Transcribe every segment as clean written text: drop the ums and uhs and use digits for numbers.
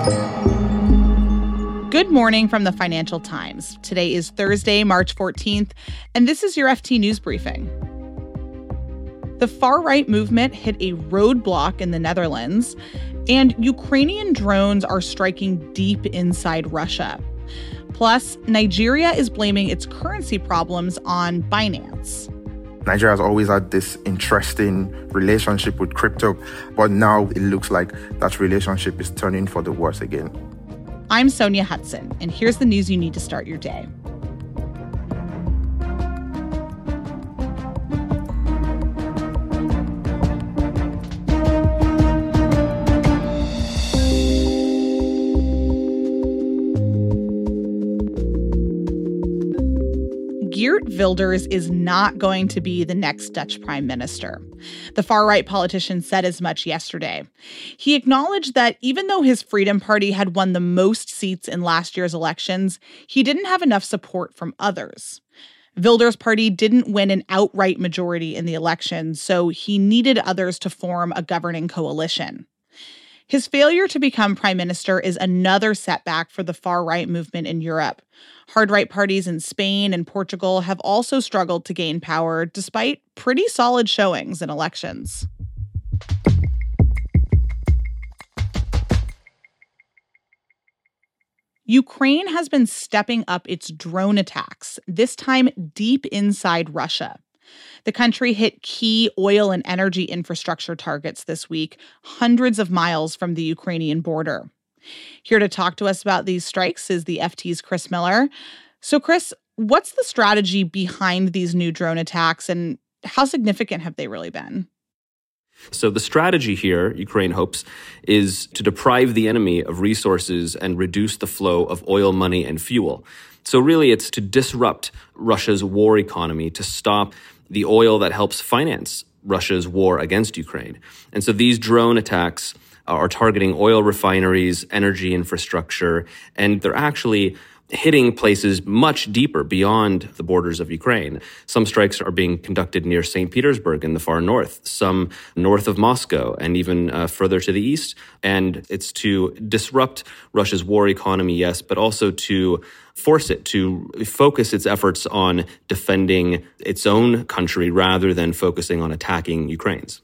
Good morning from the Financial Times. Today is Thursday, March 14th, and this is your FT News Briefing. The far-right movement hit a roadblock in the Netherlands, and Ukrainian drones are striking deep inside Russia. Plus, Nigeria is blaming its currency problems on Binance. Nigeria has always had this interesting relationship with crypto, but now it looks like that relationship is turning for the worse again. I'm Sonia Hudson, and here's the news you need to start your day. Geert Wilders is not going to be the next Dutch prime minister. The far-right politician said as much yesterday. He acknowledged that even though his Freedom Party had won the most seats in last year's elections, he didn't have enough support from others. Wilders' party didn't win an outright majority in the election, so he needed others to form a governing coalition. His failure to become prime minister is another setback for the far-right movement in Europe. Hard-right parties in Spain and Portugal have also struggled to gain power despite pretty solid showings in elections. Ukraine has been stepping up its drone attacks, this time deep inside Russia. The country hit key oil and energy infrastructure targets this week, hundreds of miles from the Ukrainian border. Here to talk to us about these strikes is the FT's Chris Miller. So, Chris, what's the strategy behind these new drone attacks, and how significant have they really been? So the strategy here, Ukraine hopes, is to deprive the enemy of resources and reduce the flow of oil, money, and fuel. So really, it's to disrupt Russia's war economy, to stop the oil that helps finance Russia's war against Ukraine. And so these drone attacks are targeting oil refineries, energy infrastructure, and they're actually hitting places much deeper beyond the borders of Ukraine. Some strikes are being conducted near St. Petersburg in the far north, some north of Moscow, and even further to the east. And it's to disrupt Russia's war economy, yes, but also to force it to focus its efforts on defending its own country rather than focusing on attacking Ukraine's.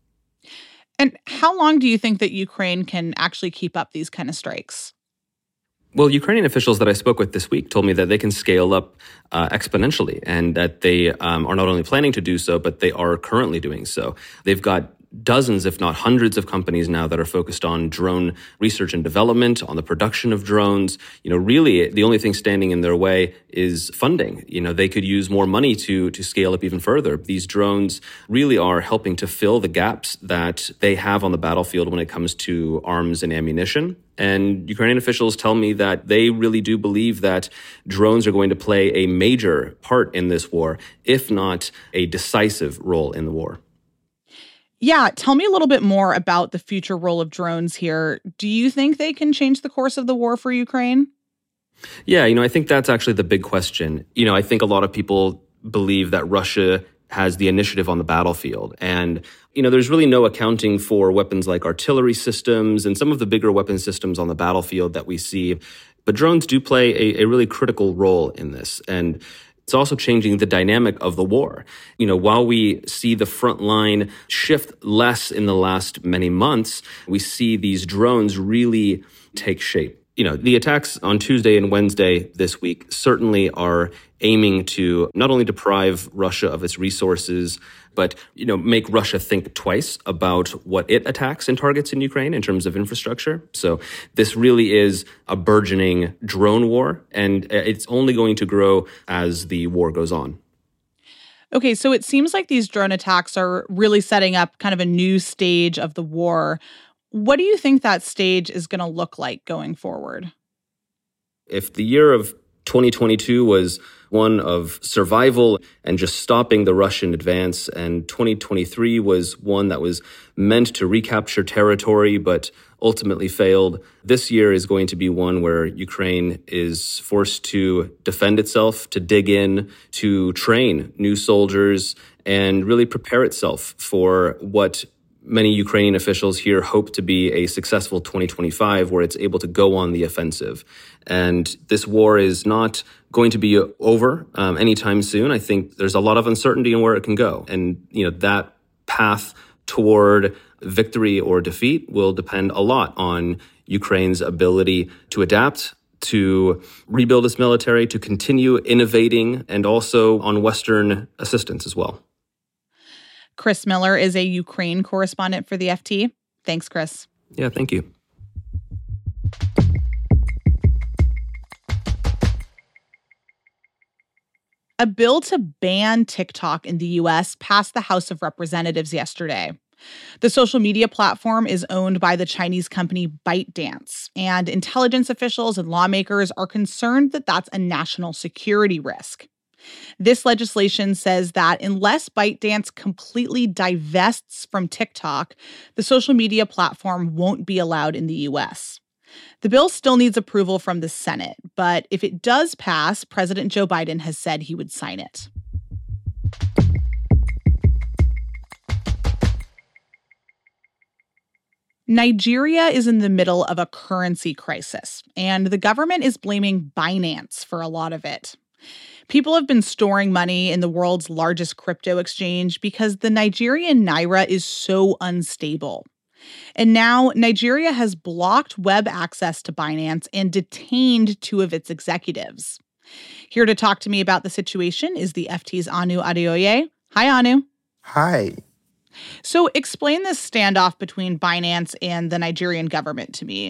And how long do you think that Ukraine can actually keep up these kind of strikes? Well, Ukrainian officials that I spoke with this week told me that they can scale up exponentially and that they are not only planning to do so, but they are currently doing so. They've got dozens, if not hundreds of companies now that are focused on drone research and development, on the production of drones. Really, the only thing standing in their way is funding. They could use more money to scale up even further. These drones really are helping to fill the gaps that they have on the battlefield when it comes to arms and ammunition. And Ukrainian officials tell me that they really do believe that drones are going to play a major part in this war, if not a decisive role in the war. Yeah, tell me a little bit more about the future role of drones here. Do you think they can change the course of the war for Ukraine? Yeah, I think that's actually the big question. I think a lot of people believe that Russia has the initiative on the battlefield. And, there's really no accounting for weapons like artillery systems and some of the bigger weapon systems on the battlefield that we see. But drones do play a really critical role in this. And it's also changing the dynamic of the war. While we see the front line shift less in the last many months, we see these drones really take shape. The attacks on Tuesday and Wednesday this week certainly are aiming to not only deprive Russia of its resources, but, make Russia think twice about what it attacks and targets in Ukraine in terms of infrastructure. So this really is a burgeoning drone war, and it's only going to grow as the war goes on. Okay, so it seems like these drone attacks are really setting up kind of a new stage of the war. What do you think that stage is going to look like going forward? If the year of 2022 was one of survival and just stopping the Russian advance, and 2023 was one that was meant to recapture territory but ultimately failed, this year is going to be one where Ukraine is forced to defend itself, to dig in, to train new soldiers, and really prepare itself for what many Ukrainian officials here hope to be a successful 2025 where it's able to go on the offensive. And this war is not going to be over anytime soon. I think there's a lot of uncertainty in where it can go. And, that path toward victory or defeat will depend a lot on Ukraine's ability to adapt, to rebuild its military, to continue innovating, and also on Western assistance as well. Chris Miller is a Ukraine correspondent for the FT. Thanks, Chris. Yeah, thank you. A bill to ban TikTok in the U.S. passed the House of Representatives yesterday. The social media platform is owned by the Chinese company ByteDance, and intelligence officials and lawmakers are concerned that that's a national security risk. This legislation says that unless ByteDance completely divests from TikTok, the social media platform won't be allowed in the U.S. The bill still needs approval from the Senate, but if it does pass, President Joe Biden has said he would sign it. Nigeria is in the middle of a currency crisis, and the government is blaming Binance for a lot of it. People have been storing money in the world's largest crypto exchange because the Nigerian naira is so unstable. And now Nigeria has blocked web access to Binance and detained 2 of its executives. Here to talk to me about the situation is the FT's Anu Adeoye. Hi, Anu. Hi. So explain this standoff between Binance and the Nigerian government to me.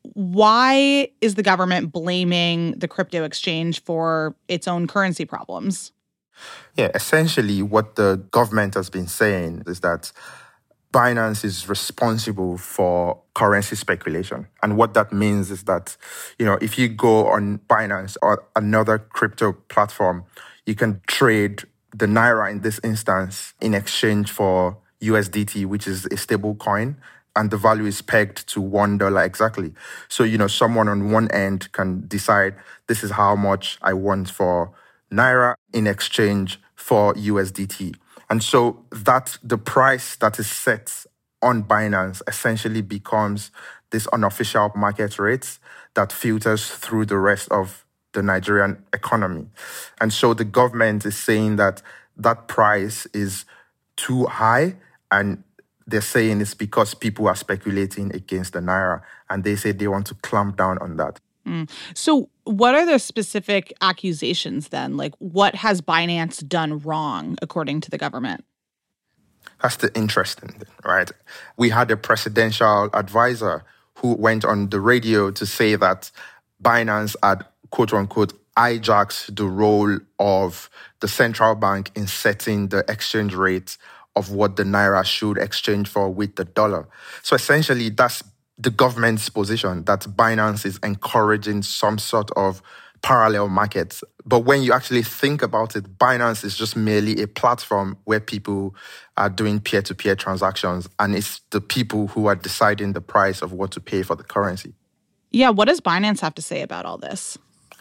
Why is the government blaming the crypto exchange for its own currency problems? Yeah, essentially what the government has been saying is that Binance is responsible for currency speculation. And what that means is that, if you go on Binance or another crypto platform, you can trade the naira in this instance in exchange for USDT, which is a stable coin, and the value is pegged to $1 exactly. So, someone on one end can decide this is how much I want for naira in exchange for USDT. And so that the price that is set on Binance essentially becomes this unofficial market rate that filters through the rest of the Nigerian economy. And so the government is saying that that price is too high, and they're saying it's because people are speculating against the naira, and they say they want to clamp down on that. So what are the specific accusations then? Like, what has Binance done wrong, according to the government? That's the interesting thing, right? We had a presidential advisor who went on the radio to say that Binance had, quote unquote, hijacked the role of the central bank in setting the exchange rate of what the naira should exchange for with the dollar. So essentially, that's the government's position, that Binance is encouraging some sort of parallel markets. But when you actually think about it, Binance is just merely a platform where people are doing peer-to-peer transactions, and it's the people who are deciding the price of what to pay for the currency. Yeah, what does Binance have to say about all this?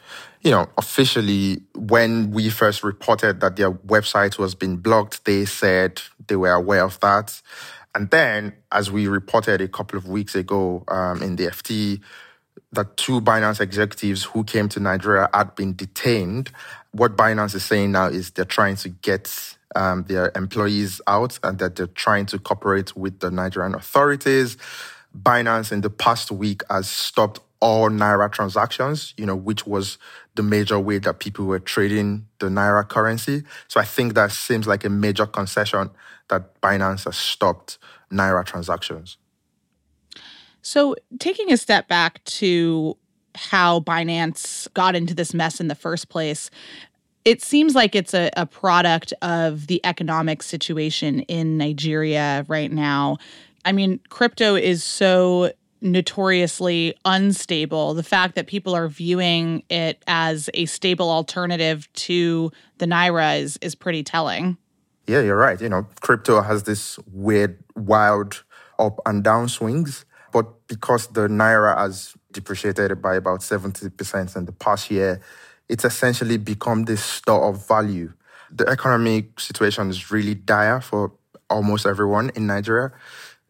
Officially, when we first reported that their website was being blocked, they said they were aware of that. And then, as we reported a couple of weeks ago in the FT, that 2 Binance executives who came to Nigeria had been detained. What Binance is saying now is they're trying to get their employees out, and that they're trying to cooperate with the Nigerian authorities. Binance in the past week has stopped all naira transactions, which was the major way that people were trading the naira currency. So I think that seems like a major concession that Binance has stopped naira transactions. So taking a step back to how Binance got into this mess in the first place, it seems like it's a product of the economic situation in Nigeria right now. I mean, crypto is so notoriously unstable. The fact that people are viewing it as a stable alternative to the naira is pretty telling. Yeah, you're right. Crypto has this weird, wild up and down swings. But because the naira has depreciated by about 70% in the past year, it's essentially become this store of value. The economic situation is really dire for almost everyone in Nigeria.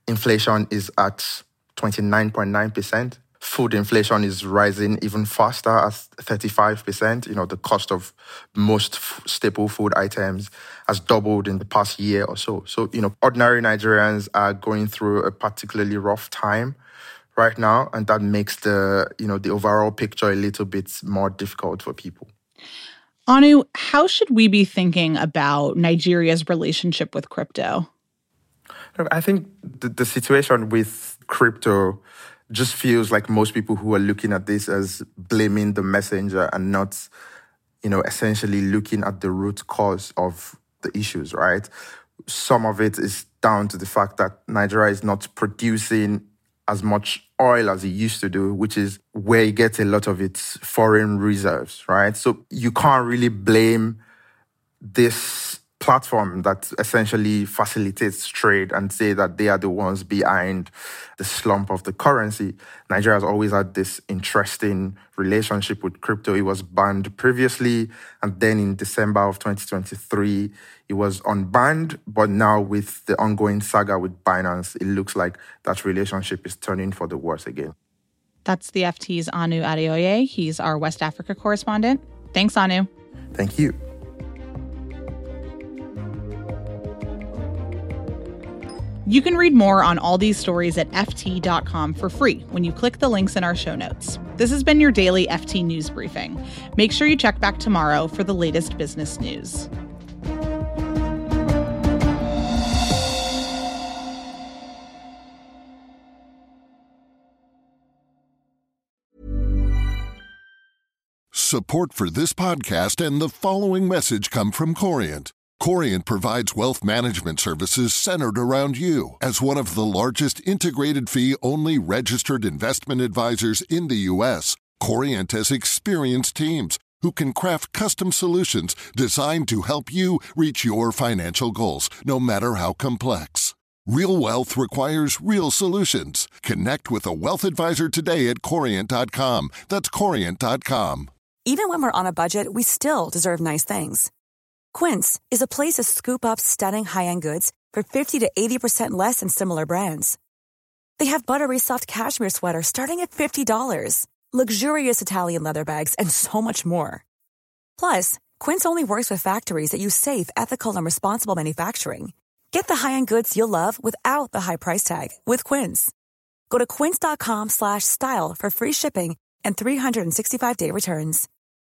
inflation is at 29.9%. Food inflation is rising even faster at 35%. The cost of most staple food items has doubled in the past year or so. So, ordinary Nigerians are going through a particularly rough time right now, and that makes the overall picture a little bit more difficult for people. Anu, how should we be thinking about Nigeria's relationship with crypto? Look, I think the situation with crypto just feels like most people who are looking at this as blaming the messenger and not, essentially looking at the root cause of the issues, right? Some of it is down to the fact that Nigeria is not producing as much oil as it used to do, which is where it gets a lot of its foreign reserves, right? So you can't really blame this platform that essentially facilitates trade and say that they are the ones behind the slump of the currency. Nigeria has always had this interesting relationship with crypto. It was banned previously, and then in December of 2023, it was unbanned. But now with the ongoing saga with Binance, it looks like that relationship is turning for the worse again. That's the FT's Anu Adeoye. He's our West Africa correspondent. Thanks, Anu. Thank you. You can read more on all these stories at FT.com for free when you click the links in our show notes. This has been your daily FT News Briefing. Make sure you check back tomorrow for the latest business news. Support for this podcast and the following message come from Corient. Corient provides wealth management services centered around you. As one of the largest integrated fee-only registered investment advisors in the U.S., Corient has experienced teams who can craft custom solutions designed to help you reach your financial goals, no matter how complex. Real wealth requires real solutions. Connect with a wealth advisor today at Corient.com. That's Corient.com. Even when we're on a budget, we still deserve nice things. Quince is a place to scoop up stunning high-end goods for 50 to 80% less than similar brands. They have buttery soft cashmere sweaters starting at $50, luxurious Italian leather bags, and so much more. Plus, Quince only works with factories that use safe, ethical, and responsible manufacturing. Get the high-end goods you'll love without the high price tag with Quince. Go to quince.com/style for free shipping and 365-day returns.